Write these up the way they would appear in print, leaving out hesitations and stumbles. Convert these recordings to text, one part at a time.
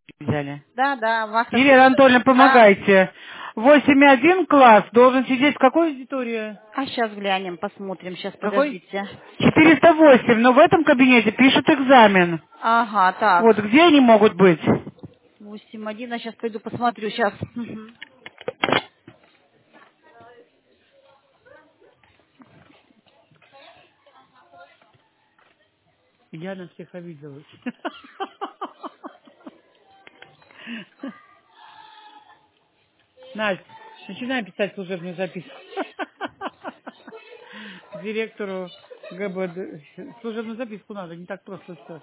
взяли. Да, Вахтанг. Елена Анатольевна, Да. помогайте. 8.1 класс должен сидеть в какой аудитории? А сейчас глянем, посмотрим. Сейчас, Какой? подождите. 408, но в этом кабинете пишут экзамен. Ага, так. Вот где они могут быть? 8.1, а сейчас пойду посмотрю. Сейчас. Я на всех обиделась. Настя, начинаем писать служебную записку. Директору ГБД. Служебную записку надо, не так просто все.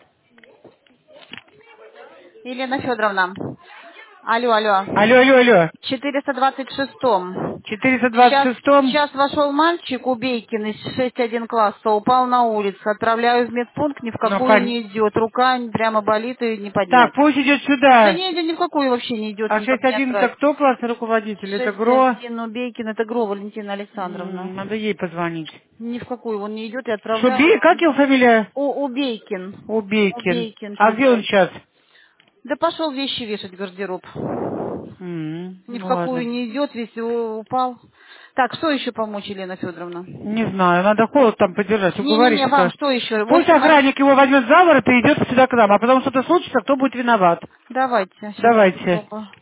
Елена Федоровна. Алло. Алло. В 426-м. 426-м. Сейчас вошел мальчик Убейкин из 6.1 класса, упал на улице. Отправляю в медпункт, ни в Ну, какую не идет. Рука прямо болит и не поднять. так, пусть идет Да сюда. не, ни в какую вообще не идет, А никак не 6.1 это отправить. кто классный руководитель? Это ГРО. 6.1 Убейкин, это ГРО Валентина Александровна. Надо ей позвонить. Ни в какую он не идет и отправляю. Шуби, как его фамилия? Убейкин. Убейкин. Убейкин А где он 6.1. сейчас? Да пошел вещи вешать в гардероб. Ни в Ну какую ладно. не идет, весь упал. Так, что еще помочь, Елена Федоровна? Не знаю, надо холод там подержать, уговорить. Не-не-не, вам что еще? Пусть 8.1. охранник его возьмет за ворот и идет сюда к нам, а потом что-то случится, кто будет виноват. Давайте, сейчас. Давайте.